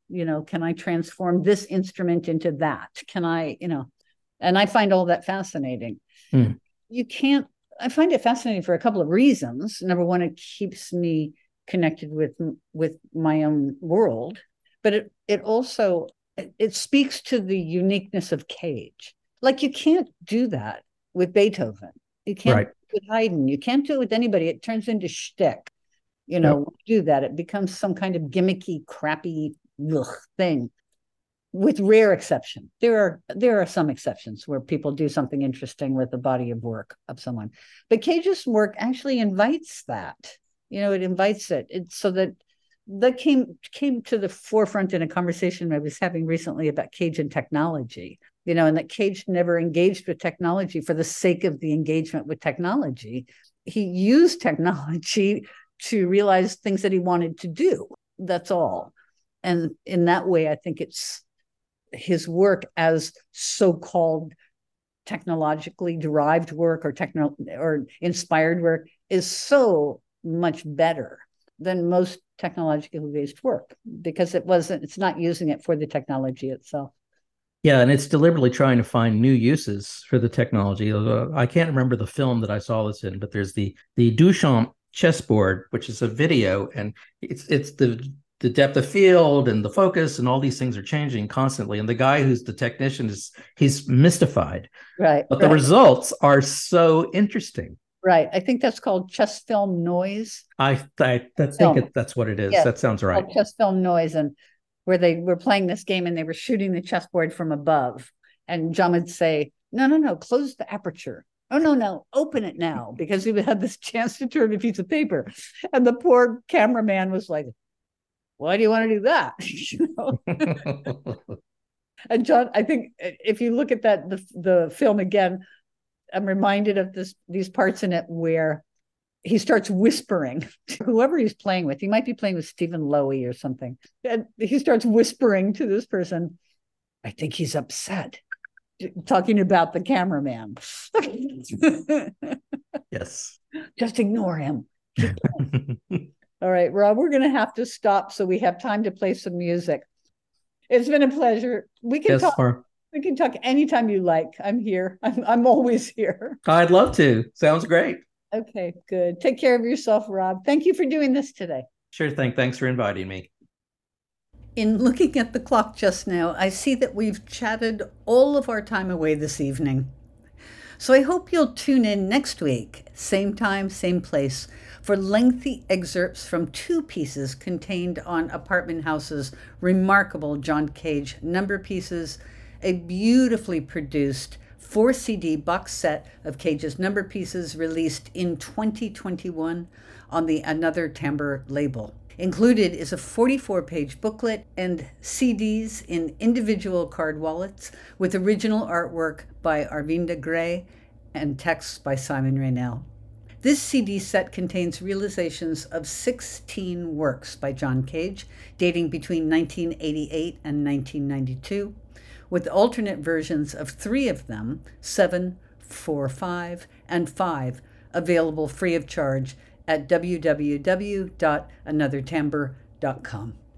can I transform this instrument into that? Can I, and I find all that fascinating. I find it fascinating for a couple of reasons. Number one, it keeps me connected with my own world, but it also speaks to the uniqueness of Cage. Like, you can't do that with Beethoven. You can't with Haydn. You can't do it with anybody. It turns into shtick. Do that. It becomes some kind of gimmicky, crappy thing. With rare exception, there are some exceptions where people do something interesting with the body of work of someone, but Cage's work actually invites that. It invites it. It's so that came to the forefront in a conversation I was having recently about Cage and technology. And that Cage never engaged with technology for the sake of the engagement with technology. He used technology to realize things that he wanted to do. That's all. And in that way, I think it's his work as so-called technologically derived work or inspired work is so much better than most technologically based work, because it's not using it for the technology itself. Yeah, and it's deliberately trying to find new uses for the technology. I can't remember the film that I saw this in, but there's the Duchamp chessboard, which is a video, and it's the depth of field and the focus and all these things are changing constantly. And the guy who's the technician he's mystified. Right. But the results are so interesting. Right. I think that's called chess film noise. I think that's what it is. Yes, that sounds right. Chess film noise, and where they were playing this game and they were shooting the chessboard from above. And John would say, no, close the aperture. Oh, no, open it now, because he would have this chance to turn a piece of paper. And the poor cameraman was like, why do you want to do that? And John, I think if you look at the film again, I'm reminded of these parts in it where he starts whispering to whoever he's playing with. He might be playing with Stephen Lowy or something. And he starts whispering to this person, I think he's upset, talking about the cameraman. Yes. Just ignore him. All right, Rob, we're going to have to stop so we have time to play some music. It's been a pleasure. We can talk. We can talk anytime you like. I'm here. I'm always here. I'd love to. Sounds great. Okay, good. Take care of yourself, Rob. Thank you for doing this today. Sure thing. Thanks for inviting me. In looking at the clock just now, I see that we've chatted all of our time away this evening. So I hope you'll tune in next week, same time, same place, for lengthy excerpts from two pieces contained on Apartment House's remarkable John Cage number pieces, a beautifully produced 4-CD box set of Cage's number pieces released in 2021 on the Another Timbre label. Included is a 44-page booklet and CDs in individual card wallets with original artwork by Arvinda Gray and texts by Simon Raynell. This CD set contains realizations of 16 works by John Cage, dating between 1988 and 1992, with alternate versions of 3 of them, 7, 4, 5, and 5, available free of charge at www.anothertimbre.com.